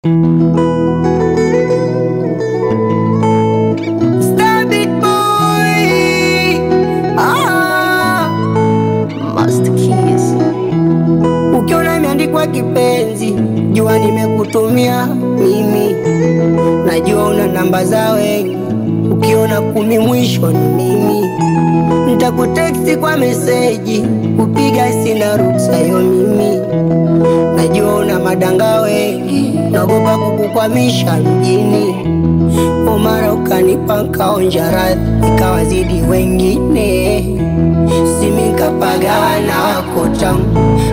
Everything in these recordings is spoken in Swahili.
Ukiona imeandikwa kipenzi, jua nimekutumia mimi. Najua una namba za wengi, ukiona 10 mwisho ni mimi. Nitakutext kwa meseji, kupiga sina ruksa yo mimi. Najua una madanga wengi, naogopa kukukwamisha mjini. Mara ukanipa nkaonja radhi, ikawazidi wengine. Simi nkapagana wako tamu.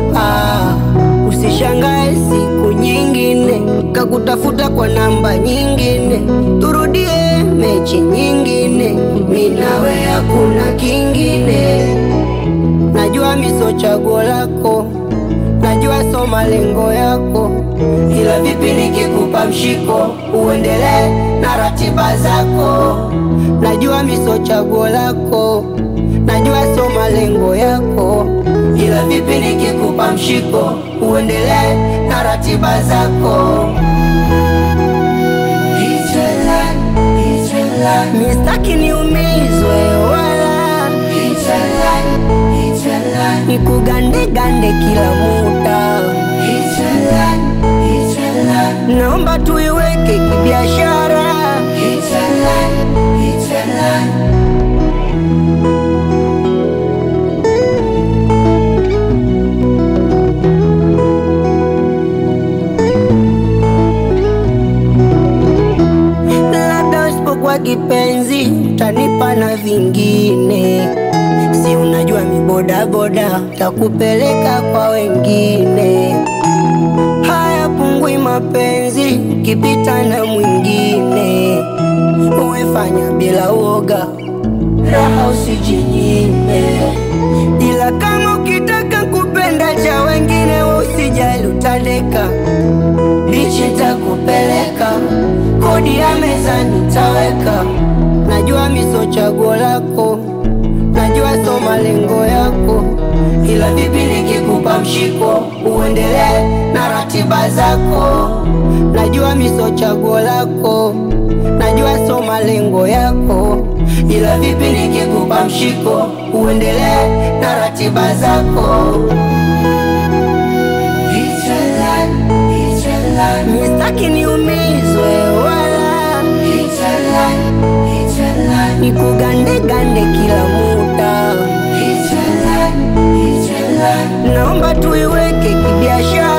Usishangae siku nyingine kakutafuta kwa namba nyingine, turudie mechi nyingine, mimi nawe hakuna kingine. Najua miso chaguo lako, najua so malengo yako, ila vipi nikikupa mshiko uendelee na ratiba zako. Najua miso chaguo lako, najua so malengo yako, ila vipi nikikupa mshiko uendelee na ratiba zako. Mistaki niumizwe wala nikugande gande kila muda. Naomba tuiweke kibiashara. Kwa kipenzi tanipa na vingine, si unajua mibodaboda takupeleka kwa wengine. Haya pungui mapenzi kipita na mwingine, uwefanya bila uoga, raha usijinyime. Ila kama ukitaka kupenda cha wengine, usijali utadeka, bichi takupeleka, kodi ya meza nitaweka. Najua miso chaguo lako, najua so malengo yako, ila vipi nikikupa mshiko uendelee na ratiba zako. Najua miso chaguo lako, najua so malengo yako, ila vipi nikikupa mshiko uendelee na ratiba zako. Mistaki niumizwe wala nikugande gande kila muda. Naomba tuiweke kibiashara.